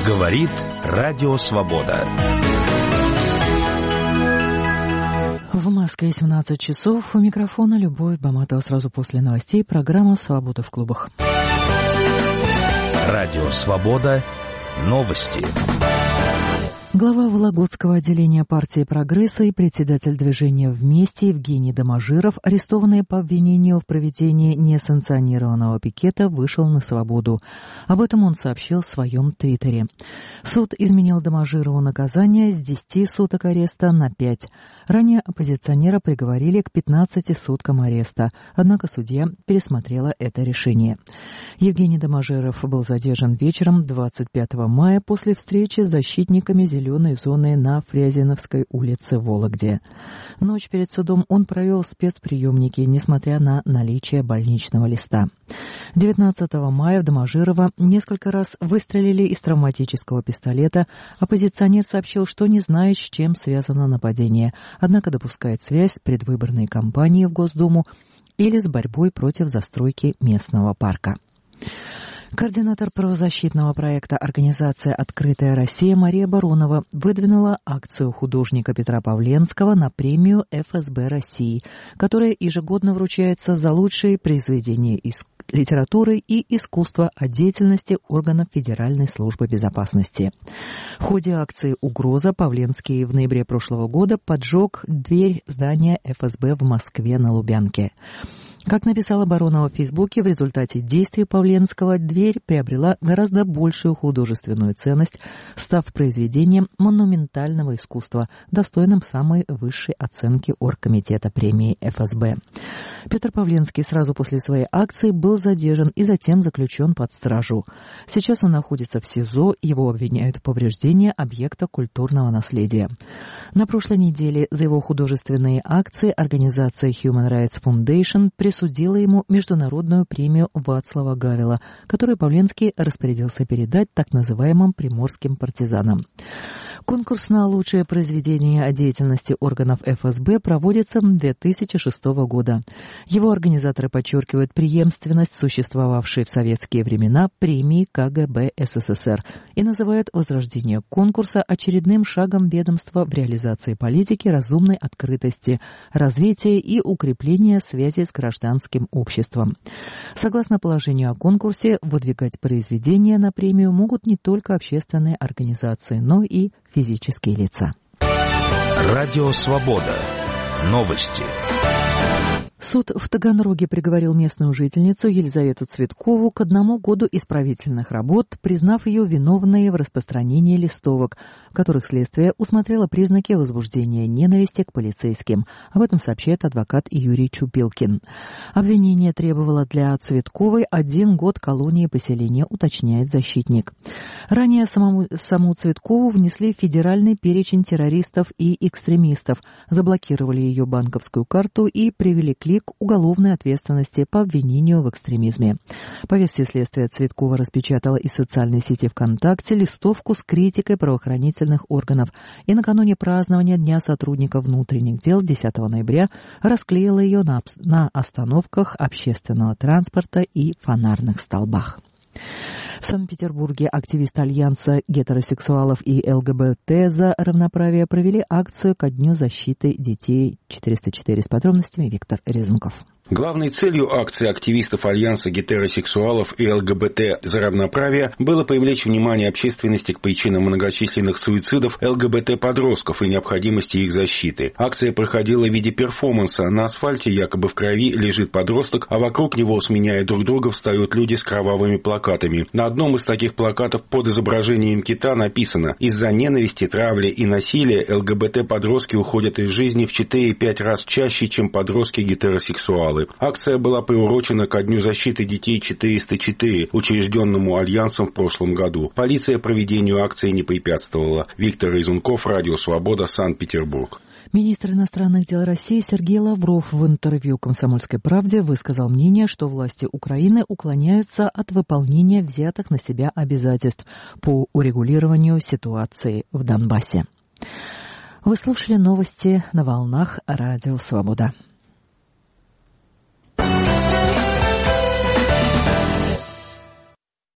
Говорит Радио Свобода. В Москве 17 часов. У микрофона Любовь Баматова. Сразу после новостей программа «Свобода в клубах». Радио Свобода. Новости. Глава Вологодского отделения партии «Прогресса» и председатель движения «Вместе» Евгений Доможиров, арестованные по обвинению в проведении несанкционированного пикета, вышел на свободу. Об этом он сообщил в своем твиттере. Суд изменил Доможирову наказание с 10 суток ареста на 5. Ранее оппозиционера приговорили к 15 суткам ареста, однако судья пересмотрела это решение. Евгений Доможиров был задержан вечером 25 мая после встречи с защитниками зеленой зоны на Фрязиновской улице в Вологде. Ночь перед судом он провел в спецприемнике, несмотря на наличие больничного листа. 19 мая в Доможирова несколько раз выстрелили из травматического пистолета. Оппозиционер сообщил, что не знает, с чем связано нападение, однако допускает связь с предвыборной кампанией в Госдуму или с борьбой против застройки местного парка. Координатор правозащитного проекта организации «Открытая Россия» Мария Баронова выдвинула акцию художника Петра Павленского на премию ФСБ России, которая ежегодно вручается за лучшие произведения литературы и искусства о деятельности органов Федеральной службы безопасности. В ходе акции «Угроза» Павленский в ноябре прошлого года поджег дверь здания ФСБ в Москве на Лубянке. Как написала Баронова в Фейсбуке, в результате действий Павленского дверь приобрела гораздо большую художественную ценность, став произведением монументального искусства, достойным самой высшей оценки оргкомитета премии ФСБ. Петр Павленский сразу после своей акции был задержан и затем заключен под стражу. Сейчас он находится в СИЗО, его обвиняют в повреждении объекта культурного наследия. На прошлой неделе за его художественные акции организация Human Rights Foundation присудила ему международную премию Вацлава Гавела, которую Павленский распорядился передать так называемым приморским партизанам. Конкурс на лучшее произведение о деятельности органов ФСБ проводится с 2006 года. Его организаторы подчеркивают преемственность существовавшей в советские времена премии КГБ СССР и называют возрождение конкурса очередным шагом ведомства в реализации политики разумной открытости, развития и укрепления связи с гражданским обществом. Согласно положению о конкурсе, выдвигать произведения на премию могут не только общественные организации, но и физические лица. Радио Свобода. Новости. Суд в Таганроге приговорил местную жительницу Елизавету Цветкову к 1 году исправительных работ, признав ее виновной в распространении листовок, в которых следствие усмотрело признаки возбуждения ненависти к полицейским. Об этом сообщает адвокат Юрий Чупилкин. Обвинение требовало для Цветковой 1 год колонии поселения, уточняет защитник. Ранее саму Цветкову внесли в федеральный перечень террористов и экстремистов, заблокировали ее банковскую карту и привлекли к уголовной ответственности по обвинению в экстремизме. По версии следствия, Цветкова распечатала из социальной сети ВКонтакте листовку с критикой правоохранительных органов и накануне празднования Дня сотрудников внутренних дел 10 ноября расклеила ее на остановках общественного транспорта и фонарных столбах. В Санкт-Петербурге активисты Альянса гетеросексуалов и ЛГБТ за равноправие провели акцию ко Дню защиты детей 404. С подробностями Виктор Резунков. Главной целью акции активистов Альянса гетеросексуалов и ЛГБТ за равноправие было привлечь внимание общественности к причинам многочисленных суицидов ЛГБТ-подростков и необходимости их защиты. Акция проходила в виде перформанса. На асфальте якобы в крови лежит подросток, а вокруг него, сменяя друг друга, встают люди с кровавыми плакатами. На одном из таких плакатов под изображением кита написано: «Из-за ненависти, травли и насилия ЛГБТ-подростки уходят из жизни в 4-5 раз чаще, чем подростки-гетеросексуалы». Акция была приурочена ко Дню защиты детей 404, учрежденному Альянсом в прошлом году. Полиция проведению акции не препятствовала. Виктор Резунков, Радио Свобода, Санкт-Петербург. Министр иностранных дел России Сергей Лавров в интервью «Комсомольской правде» высказал мнение, что власти Украины уклоняются от выполнения взятых на себя обязательств по урегулированию ситуации в Донбассе. Вы слушали новости на волнах Радио Свобода.